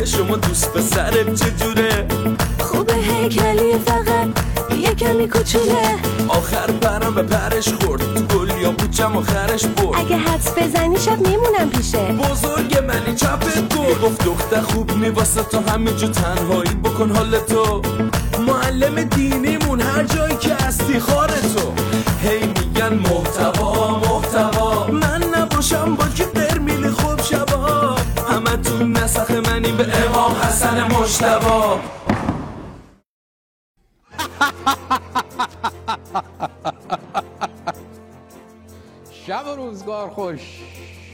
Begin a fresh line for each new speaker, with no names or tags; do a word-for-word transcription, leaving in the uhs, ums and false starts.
شما دوست پسرت چجوره؟
خوبه هیکلی فقط یه کمی کوچوله.
آخر برم به پرش خورد تو گل یا بوچم آخرش برد.
اگه حدس بزنی شب میمونم پیشه.
بزرگ منی چپت گل. گفت دختر خوب نی واسه تو همینجور تنهایی بکن حال تو. معلم دینیمون هر جایی که هستی خارتو. هی میگن محتوا محتوا، من نباشم با کی قرمیل خوب شبا. همه تو نسخ منی به امام حسن مجتبی.
شب و روزگار خوش.